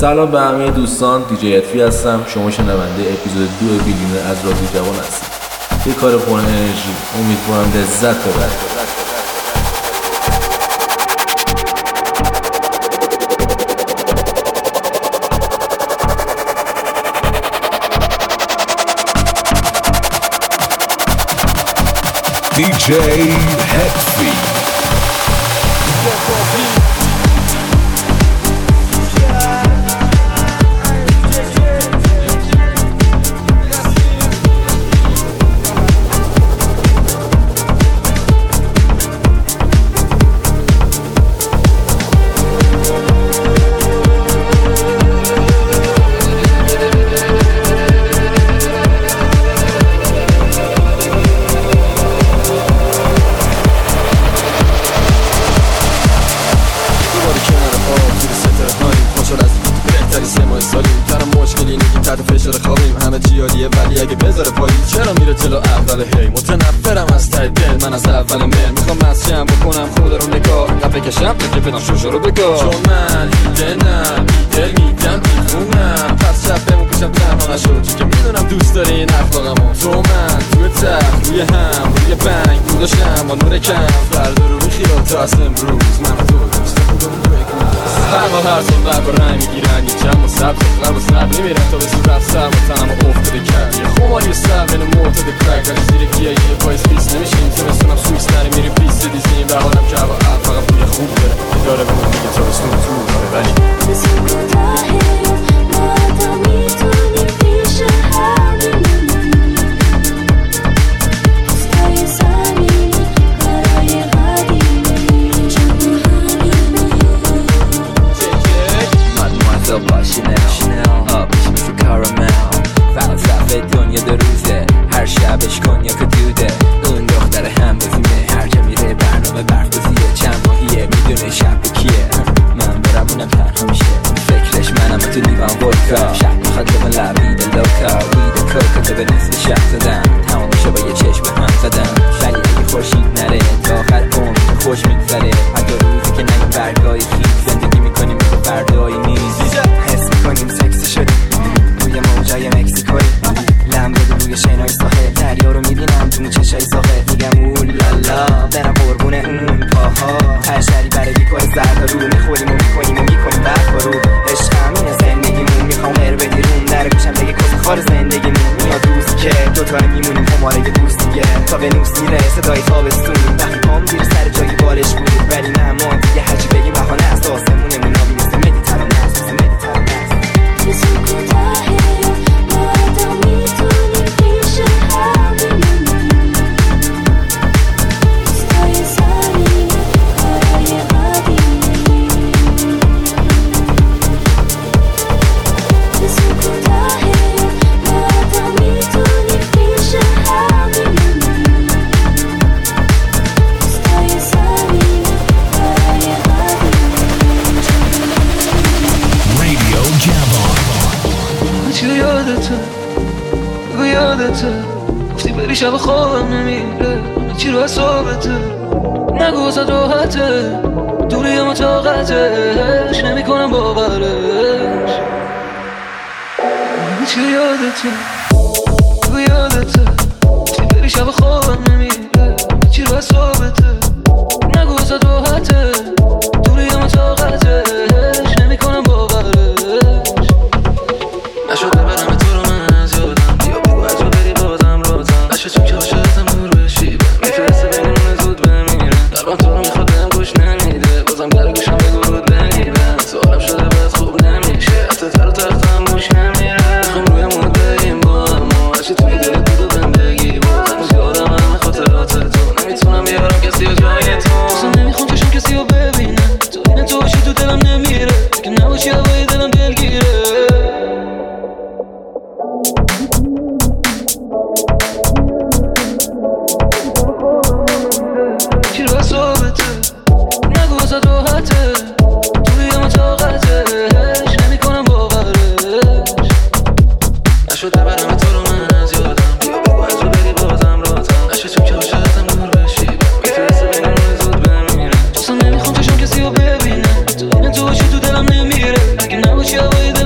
سلام به همه دوستان، دیجی اتفی هستم. شما شنونده اپیزود 2 بیلیون از رادیو جوان هستید. یه کار پر انرژی، امیدوارم لذت ببرید. DJ Hetfi. من از اول من میخوام مسجم بکنم خود رو نگاه اینقدر بکشم که بدم شوشو رو بگاه چون من دیدنم بیدل میدم دیفونم پس شب بمون پیشم تنها نشد چون که میدونم دوست داری این اخلاقمو تو من توی تخت روی هم روی بنگ بوداشم با نور کم فردا رو بخیرم تا از امروز من و تو دوست خودمون بگم هر هر سال بر با رنگ میگیرن یک جمع و سبز اخلر و سب نمیرن تا به صورت سر و تنم افتاده کرد یه خماری و سر بین معتاد کرک ولی زیر گیه یه پایز پیس نمیشیم زمستونم سویس نری میریم پیس دیزیم به حالم که هوا فقط بوی خوب داره که داره به من میگه تا بستون تو داره ولی بسیم کوتاهه ما تا میتونیم پیش هم بمونیم روزهای زمینی کارهای قدیمی چون با همینیم Mademoiselle با شنل پیشم شو کارامل فلسفه دنیا دو روزه هر شبش کنیا که دوده اون دختر هم بزیمه هر جا میره برنامه برفازیه چند ماهیه میدونه شب کیه من برم اونم تنها میشه فکرش منم تو لیوان ودکا شب میخواد به من لبید لوکا وید کوکا تو به نصف شب زدم تمام میشه با یه چشم هم زدم ولی اگه خورشید نره تا آخر عمر خوش میگذره حتی روزی که نگیم برگای خیز زندگی میکنیم مثل فردای نیز حس میکنیم سکسی شدیم روی موجای مکسیکوی لم بده روی شینای ساحل دریا رو میبینم تو چشای ساحل میگم اولالا برم قربون اون پاها تشری برای بیکار زرد رو میخوریم و میکنیم و میکنیم برد رو عشق همینه زندگیمون میخوام غیر بدیرون در گوشم بگه کسی خار زندگیمون میاد روزی که دوتا میمونیم هماره دوستیه تا به نوس میره صدای تابستون وقتی پام زیر سر جایی بالش بود ولی نه ما دیگه هرچی بگیم بهانه است آسمونمون آبی مثل مدیترانه است مثل مدیترانه است بسیم کوتاهه ما تا میتونیم پیش هم بمونیم روزهای زمینی کارهای قدیمی بسیم کوتاهه ما تا میتونیم پیش هم بمونیم روزهای زمینی کارهای قدیمی Radio Jabon. چی یادته بگو یادته گفتی بری شب خوابم نمیره چی رو حسابته نگو ازت راحته دوری اما طاقتش نمی کنم باورش چی یادته بگو یادته گفتی بری شب خوابم نمیره چی رو حسابته نگو ازت راحته دوری اما طاقتش نمی کنم باورش نشده برم تو رو من از یادم بیا بگو از رو بری بازم رازم نشه چون که عاشقتم دور بشی میفرسته بگیمونه زود بمیرم قلبم تو رو میخواد بهم گوش نمیده بازم در گوشم بگو رود نگیرم سوالم شده باید خوب نمیشه حتی تر و تختم موش نمیره میخوام روی موده این با اما هرچی توی دلت بود و زندگی بود هنوز یادم همه خاطرات تو نمیتونم بیارم کسی و جای تو اصلا نمیخوام چشم کسی رو ببینم تو این تو باشی تو دلم نمیره که نباشی هوای دلم دلگیره چی رو حسابته نگو ازت راحته توی اما طاقتش نمی کنم باورش نشده برم تو رو من از یادم بیا بگو از رو بری بازم رازم نشه چون که عاشقتم دور بشی میفرسته بگیمونه زود بمیرم اصلا نمیخوام چشم کسی رو ببینم تو این تو باشی تو دلم نمیره اگه نباشی هوای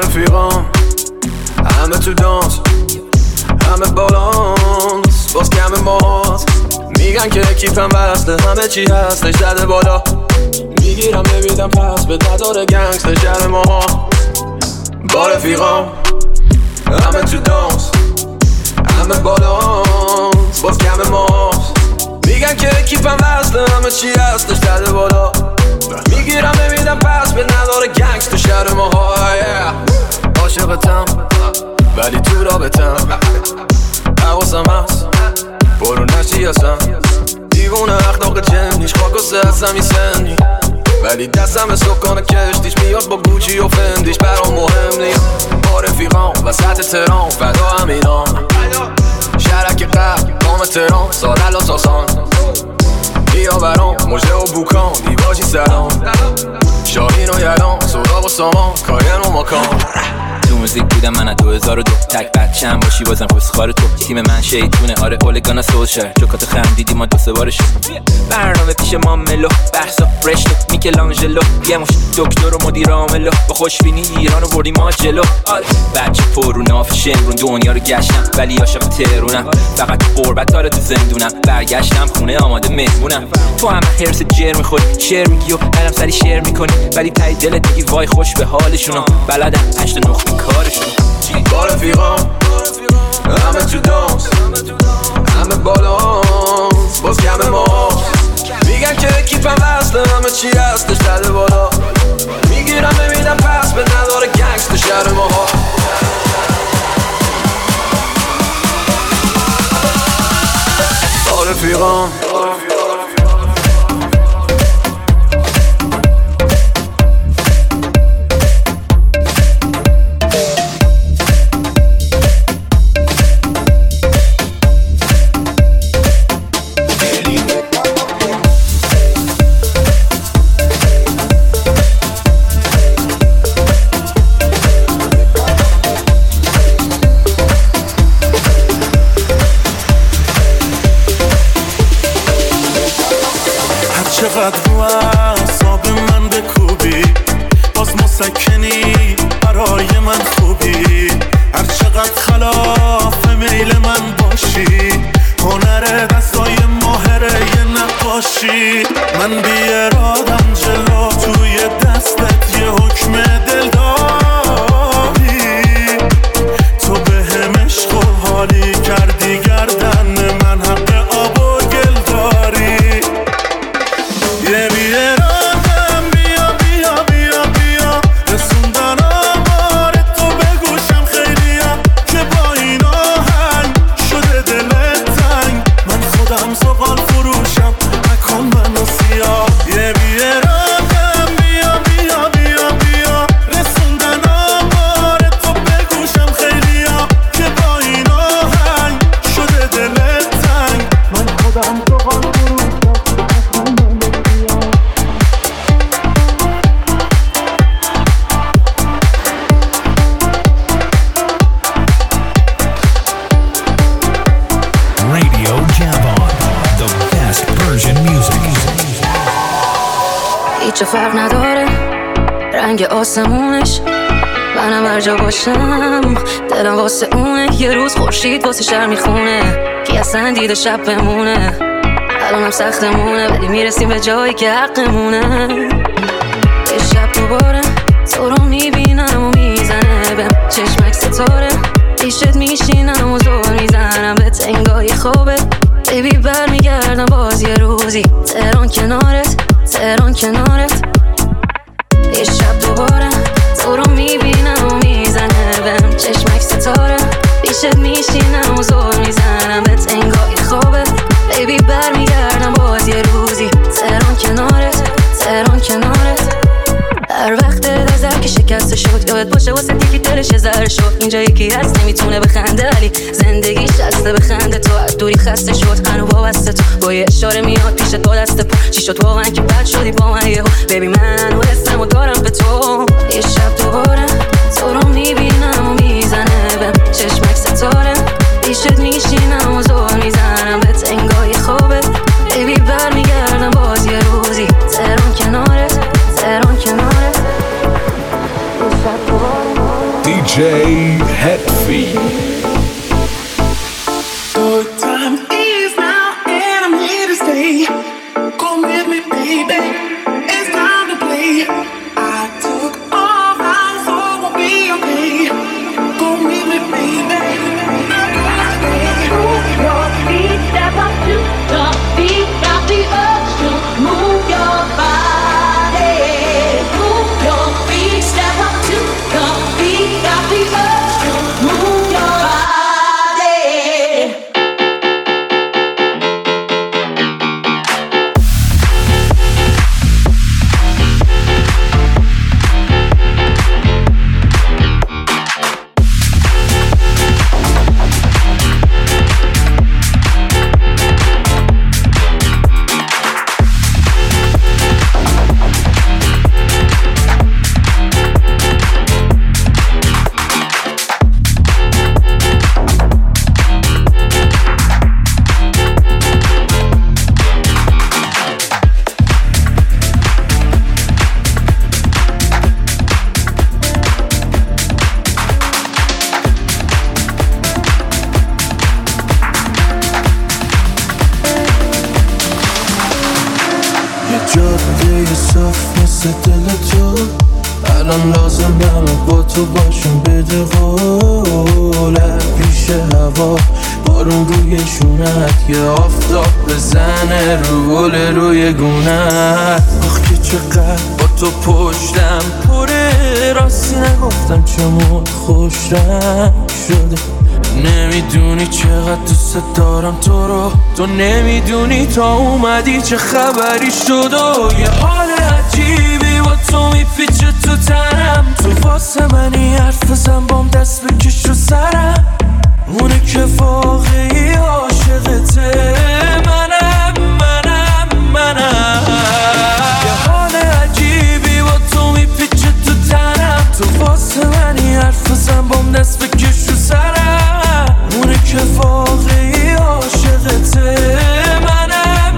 رفیقام همه تو دانس، همه بالانس، باز کم ماست. میگن که کیفم وصله، همه چی هستش زده بالا. میگیرم نمیدم پس به نداره گنگستر شهر ماها. با رفیقام همه تو دانس، همه بالانس، باز کم ماست. میگن که کیفم وصله، همه چی هستش زده بالا. میگیرم نمیدم پس به نداره گنگستر شهر ماها. عاشقتم ولی تو رابطم، حواسم هست برو نشی هستم. دیوونه اخلاق جنیش خاک و سهستم این سنی، ولی دستم سکان کشتیش میاد با گوچی و فندیش. برام مهم نیست با رفیقام وسط تهران، فدا همینام شرک قبل قام تهران، سارل و ساسان بیا برام مجده و بوکان، دیواجی سلام شاهین و یلان، سراغ و سامان، کاین و ماکان. تو موزیک بودم من 2002 تک بچه‌ام باشی بازم پسخار تو. تیم من شیطونه آره اولگانا سولشر، جوکاتو خندیدی ما 2-3 بار شد. برنامه پیش ما ملو بحثا برشتو میکلانجلو، یه مش دکتر و مدیر عاملو، با خوشبینی ایرانو بردیم ما جلو. آره بچه پرو ناف شمرون دنیا رو گشتم ولی عاشق تهرونم، فقط قربت داره تو زندونم. برگشتم خونه آماده مهمونم. تو هم هرس جر میخوری شعر میگی و برام سری شعر میکنی، ولی تای دلت میگی وای خوش به حالشونو. بلدم 8 9 کارشون. با رفیقام همه تو دانس، همه بالانس، باز کم ماست. میگن که کیفم وصله، همه چی هستش زده بالا. میگیرم نمیدم پس به نداره گنگستر شهر ماها. با رفیقام چقدر رو اعصاب من بکوبی، باز مسکنی برای من خوبی. هر چقدر خلاف میل من باشی، هنر دستای ماهره یه نقاشی. من بی ارادم جلو توی دستت یه حکم دل داری. تو به هم عشق و حالی کردی گردن من، حق آب و گل داری. یه بی ارادم بیا بیا بیا بیا، رسوندن آمار تو به گوشم خیلیم، که با این آهنگ شده دلت تنگ. من خودم زغال فروشم نکن منو سیاه. یه بی ارادم بیا بیا بیا بیا، رسوندن آمار تو به گوشم خیلیم، که با این آهنگ شده دلت تنگ. من خودم زغال فروشم نکن منو سیاه. Radio Javon, the best Persian music. هیچ فرق نداره رنگ آسمونش، منم هر جا باشم دلم واسه اونه. یه روز خورشید واسه شهر میخونه، کی اصلا دیده شب بمونه. الانم سختمونه ولی میرسیم به جایی که حقمونه. یه شب دوباره تو رو میبینم و میزنه بهم چشمک ستاره. پیشت میشینم و زور میزنم به تنگای خوبه. بیبی برمیگردم باز یه روزی، تهران کنارت، تهران کنارت. یه شب دوباره تو رو میبینم و میزنه بهم چشمک ستاره. پیشت میشینم و زور میزنم به تنگای خوبه. بیبی برمیگردم باز یه روزی، تهران کنارت، تهران کنارت. هر وقت نظر که شکسته شد یاد باشه واسه دیگه دلش زهر شد. اینجا یکی هست نمیتونه بخنده ولی زندگی شسته بخنده. تو از دوری خسته شد هنو وابسته تو، با یه اشاره میاد پیشت با دست پر. چی شد واقعا که بد شدی با من یهو؟ ببی من و اسمو دارم به تو. یه شب دوباره تو رو میبینم و میزنه بهم چشمک ستاره. پیشت میشینم و زور میزنم به تنگای خوبه. بیبی برمیگردم باز یه روزی، تهران کنارت، تهران کنارت. DJ Hetfield. جاده صاف مثل دل تو الان لازمم با تو باشم بده قولت پیش هوا بارون روی شونت یه آفتاب بزنه رو گل روی گونت آخ که چقدر با تو پشتم پره راستی نگفتم چمون خوش رنگ شده نمیدونی چقدر دوست دارم تو رو تو نمیدونی تا اومدی چه خبری شد و یه حال عجیبی با تو میپیچه تو تنم تو واسه منی حرف بزن بام دست بکش رو سرم اونه که واقعی عاشقته منم یه حال عجیبی با تو میپیچه تو تنم تو واسه منی حرف بزن بام دست بکش رو سرم اونه که واقعی عاشقته منم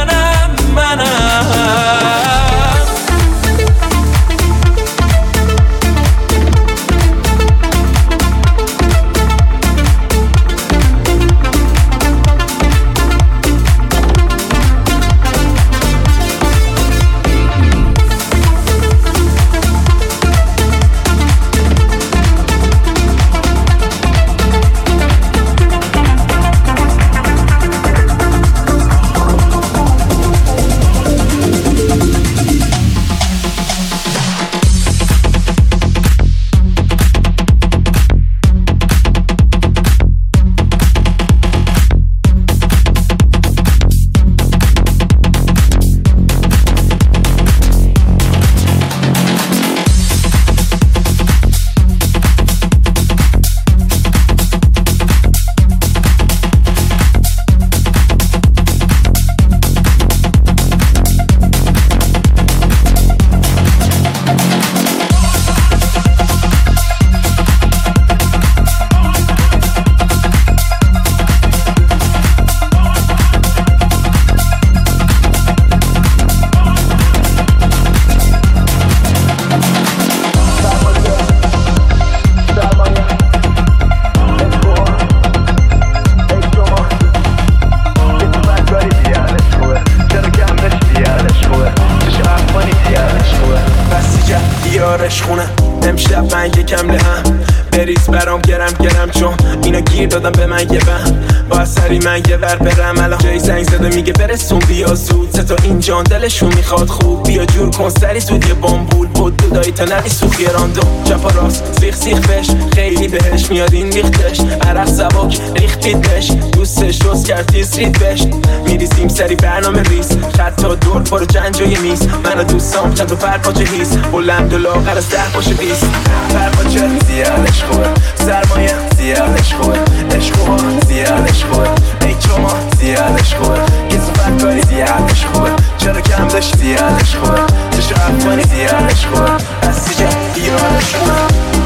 امشب من یکم لهم بریز برام گرم چون اینا گیر دادم به من یه بهم با سری من یه ور برم الان جای زنگ زده میگه برسون بیا زود تا این جان دلشون میخواد خوب بیا جور کن سری زود یه بامبول بود دودایی تا ندی سوخی راندو چپا راست سیخ بش خیلی بهش میاد این ریختش عرق سبک ریختیدش دوستش روز کرد تیزرید بش میریزیم سری برنامه ریز خط تا دور برو جنجای میز منو دوستام چند تا پرپاچه هیز بلند و لاغر از 10 باشه 20 پرپاچه زیادش خوبه سرمایه زیادش خوبه عشقوها زیادش خوبه ای چما زیادش خوبه گزفت کاری زیادش خوبه چرا کم داشت زیادش خوبه چشو افغانی زیادش خوبه از سیجه دیارش خوبه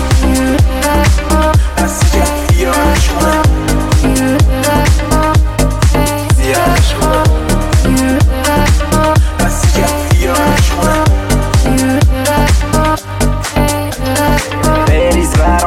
از سیجه دیارش خوبه زیادش خوبه از سیجه دیارش خوبه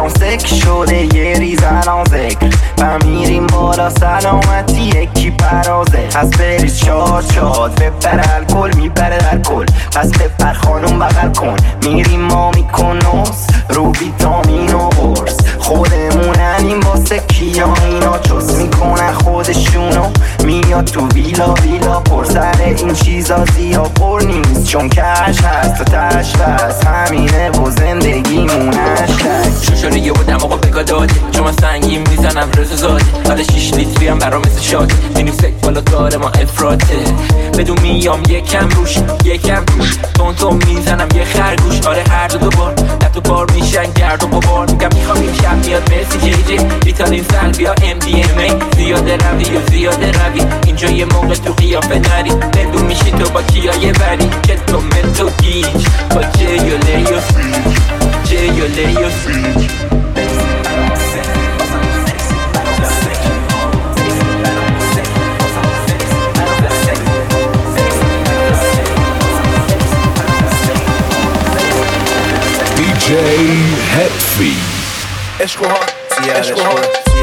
سک شده یه ریزن ذکر و میریم بالا سلامتی یکی پرازه پس بریز شاد شاد بپر الکل میپره در کل پس بپر خانوم بغل کن میریم ما میکنوس رو ویتامین و قرص خودموننیم واسه کیا اینا چست میکنن خودشونو میاد تو ویلا ویلا پر سر این چیزا زیاد پر نیست چون کش هست و تش بست همینه و زندگیمون هشتگ شوشاره یه بودم آقا بگا داده چون من سنگین میزنم رزو زاده حالا 6 لیتری هم برام مثل شاده میریم سک بالا کار ما افراته بدون میام یکم روش یکم روش تون میزنم یه خرگوش آره هر دو بار تو بار میشن گرد و بار میگم میخوام این شب میاد مرسی جی جی ریتالین سلبی ها MDMA زیاده روی و زیاده روی اینجا یه موقع تو قیافه نری بدون میشی تو با کیا یه بری که تو متو گیج با جیوله یا فریج جیوله یا فریج DJ Hetfi. Escobar, Escobar.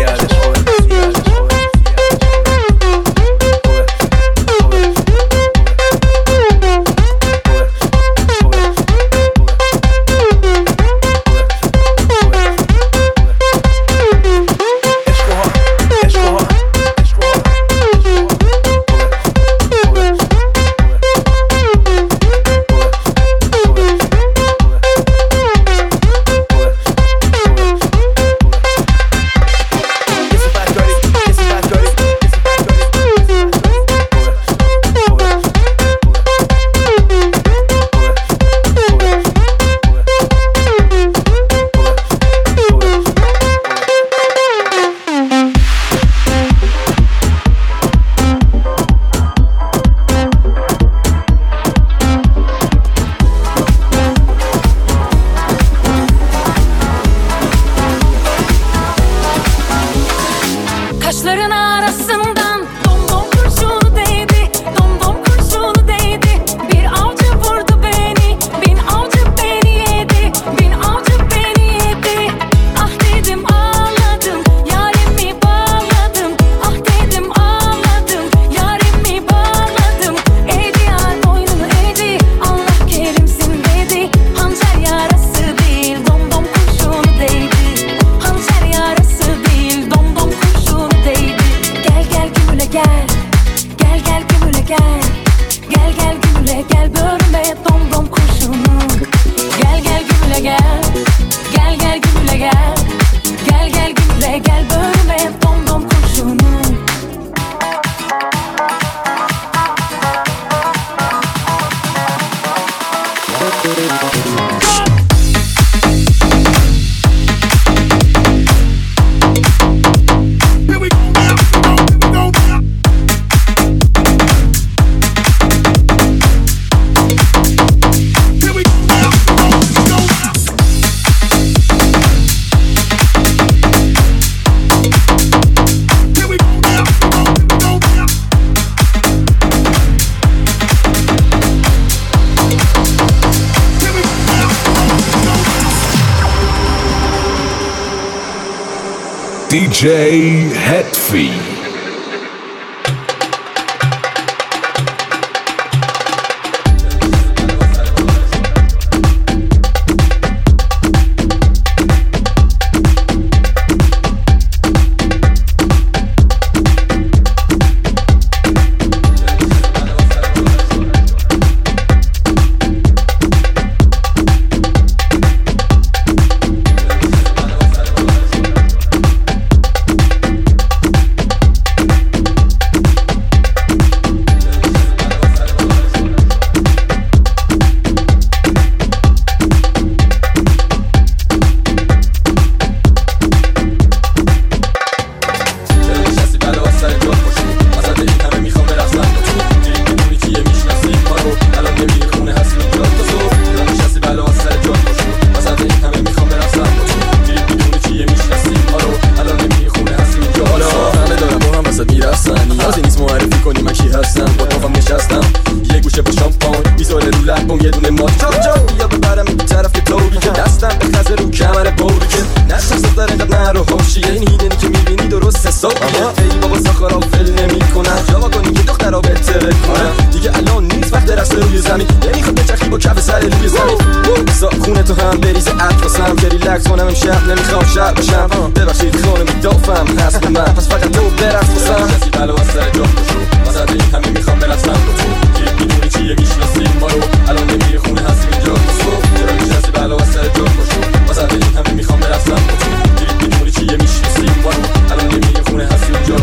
DJ Hetfi. زمین نمیخواد بچرخی با کف سر روی زمین بزا خونه تو هم بریزه اطلاسم که ریلکس کنم امشب نمیخوام شب بشم ببخشید خونه میدافم هست به من پس فقط تو برقص بسم کسی بلا از سر جا بشو واسه این همه میخوام برقصم با تو که میدونی چیه میشناسیم ما رو الان نمیری خونه هستی اینجا چرا نشستی بلا از سر جا بشو واسه این همه میخوام برقصم با تو که میدونی چیه میشناسیم ما رو الان نمیری خونه هستی اینجا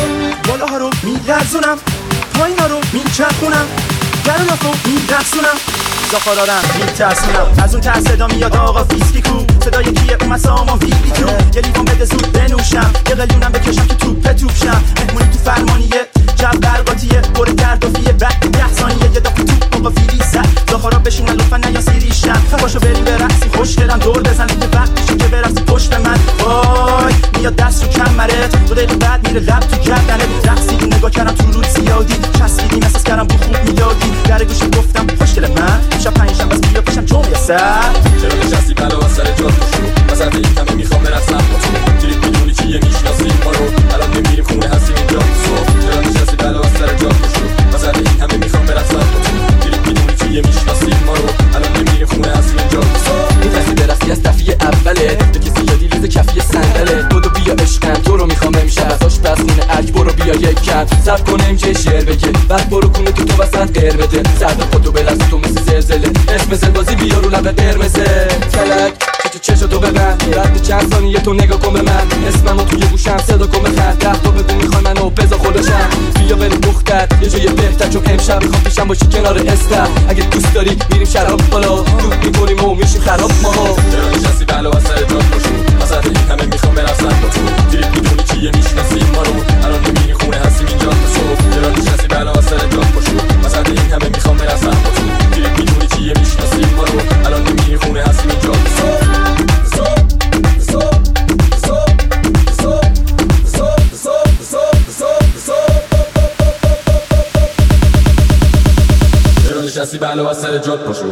بالاها رو میلرزونم پایینا رو میچرخونم گرونات رو میرقصونم زخارارم میترسونم از اون ترس صدا میاد آقا فیسکی کو صدای کیه اومد سامان ویلی تو یه لیوان بده زود بنوشم یه قلیونم بکشم که توپ شم مهمونی تو فرمانیه جو برقاتیه پر گردافیه بعد 10 ثانیه یه دافی توپ آقا فیلی زد زخارا بشونن لطفا نیا سیریشم باشو بریم برقصی خوش دلم دور بزن که وقت میشه که برقصی پشت من وای میاد دست رو کمرت 2 دقیقه بعد میره لب تو گردنت رقصیدی نگاه کردم تو رود زیادی چسبیدیم احساس کردم بو خوب میدادی در گوشت گفتم خوشگل من شب پنجشنبه بس بیا پیشم چون میسر چرا نشستی بلا از سر جات بشو واسه این همه میخوام برقصم با تو تریپ میدونی چیه میشناسیم ما رو الان نمیریم خونه هستیم اینجا چرا نشستی بلا از سر جات بشو واسه این همه میخوام برقصم با تو تریپ میدونی چیه میشناسیم ما رو الان نمیریم خونه هستیم اینجا می‌خواستی برقصی از دفعه اوله به کسی یادی لیز کفی صندله بودو بیا عشقم تو رو میخوام امشب از آشپزخونه ارگ برو بیا یک کم صبر کنم که شعر بگه بعد برو کنه تو وسط قر بده سرد خودتو بلرز تو مثل زلزله اسم زلبازی بیا رو لب قرمزه فلک چشتو ببند رد چند ثانیه تو نگاه کن به من اسممو توی گوشم صدا کن بخند 10 تا بگو میخوای منو بذار خودشم بیا بریم دختر یه جای بهتر چون امشب میخوام پیشم باشی کنار استر اگه دوست داری میریم شراب بالا دود میکنیم و میشیم خراب ماها چرا نشستی بلا از سر جات بشو واسه این همه میخوام برقصم با تو تریپ میدونی چیه میشناسیم ما رو الان نمیری خونه هستیم اینجا چرا نشستی بلا از سر جات بشو واسه این همه میخوام برقصم با تو تریپ میدونی چیه میشناسیم ما رو الان نمیری خونه هستیم اینجا نشستی بلا از سر جات پاشو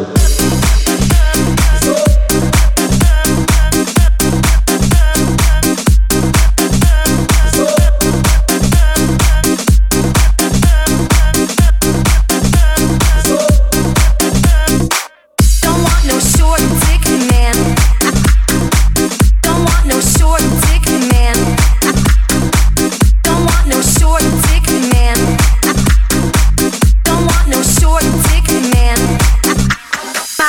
My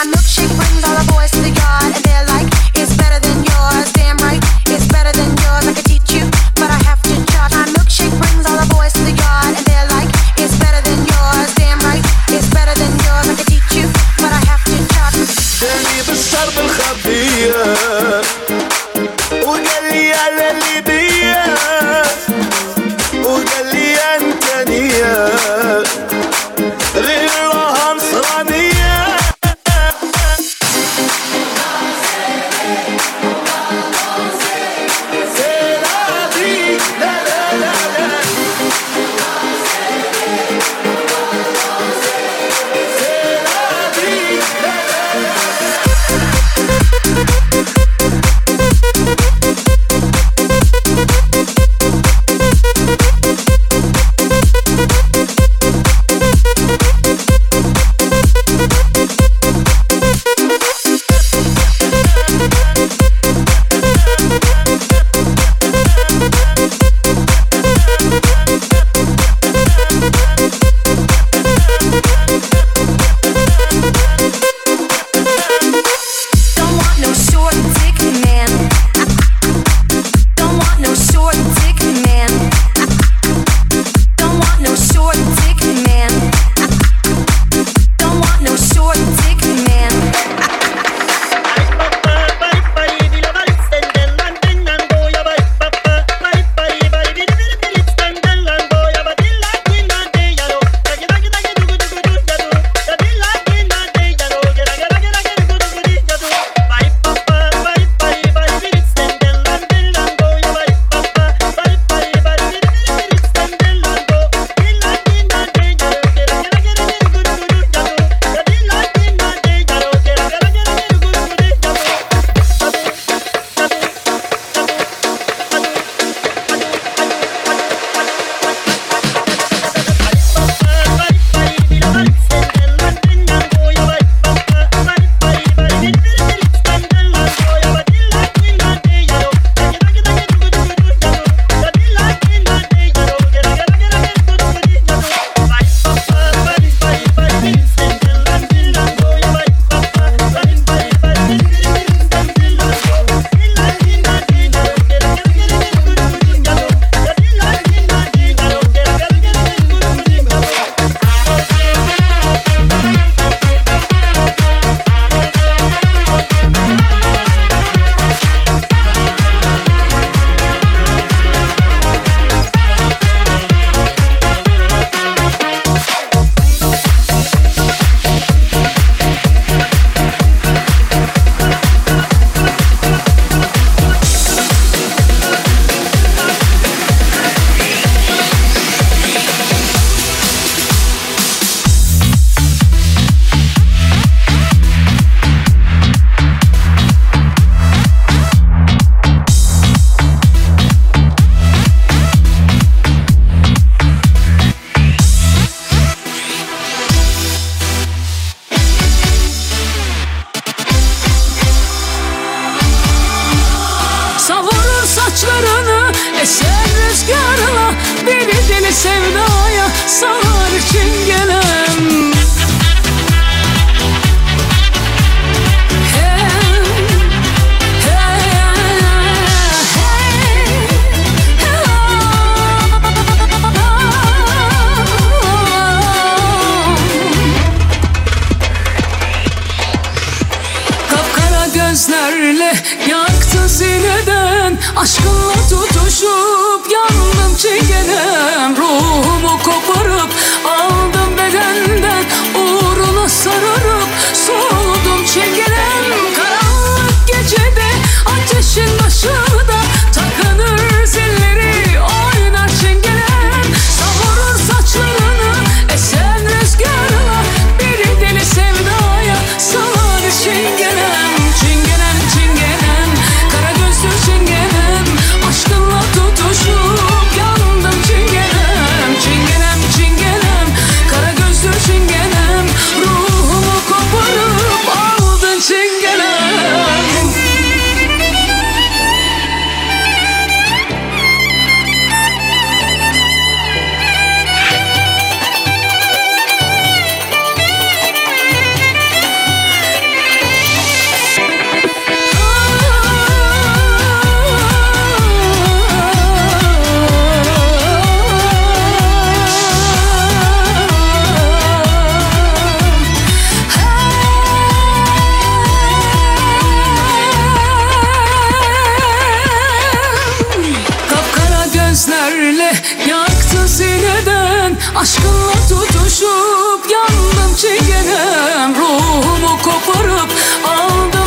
Bir deli sevdaya sar çingenem. Gözlerle yaktın sineden, aşkınla tutuşup yandım çingenem. Ruhumu koparıp aldım bedenden, uğruna sararıp soğudum çingenem. Karanlık gecede ateşin başında takınır zilleri oynar çingenem. Savurur saçlarını esen rüzgarla, bir deli sevdaya salar çingenem. Çingenem çingenem, kara gözlü çingenem, aşkınla tutuşup yandım çingenem. Çingenem çingenem, kara gözlü çingenem, ruhumu koparıp aldın çingenem. Gözlerle yaktın sineden, aşkınla tutuşup yandım çingenem. Ruhumu koparıp aldım